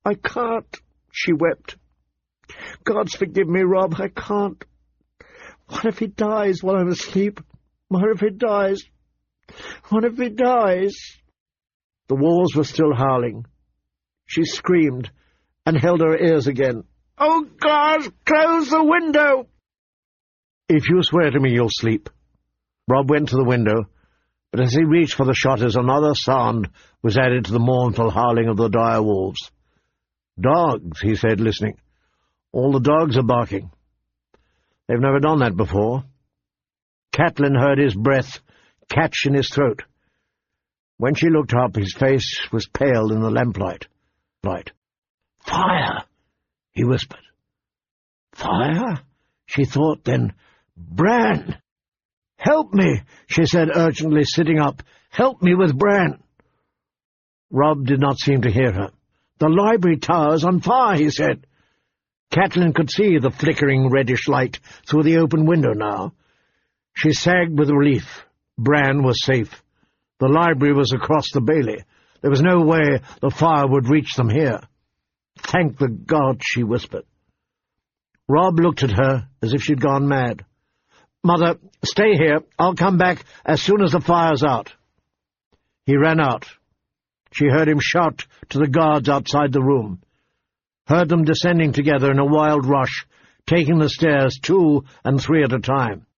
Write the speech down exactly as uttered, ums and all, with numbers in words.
I can't, she wept. God's forgive me, Rob, I can't. What if he dies while I'm asleep? What if he dies? What if he dies? The walls were still howling. She screamed and held her ears again. Oh, God, close the window! If you swear to me you'll sleep. Rob went to the window, but as he reached for the shutters, another sound was added to the mournful howling of the dire wolves. Dogs, he said, listening. All the dogs are barking. They've never done that before. Catelyn heard his breath catch in his throat. When she looked up, his face was pale in the lamplight. Light. Fire! He whispered. Fire? She thought, then, Bran! Help me, she said urgently, sitting up. Help me with Bran. Rob did not seem to hear her. The library tower's on fire, he said. Catelyn could see the flickering reddish light through the open window now. She sagged with relief. Bran was safe. The library was across the bailey. There was no way the fire would reach them here. Thank the gods, she whispered. Rob looked at her as if she'd gone mad. Mother, stay here. I'll come back as soon as the fire's out. He ran out. She heard him shout to the guards outside the room, heard them descending together in a wild rush, taking the stairs two and three at a time.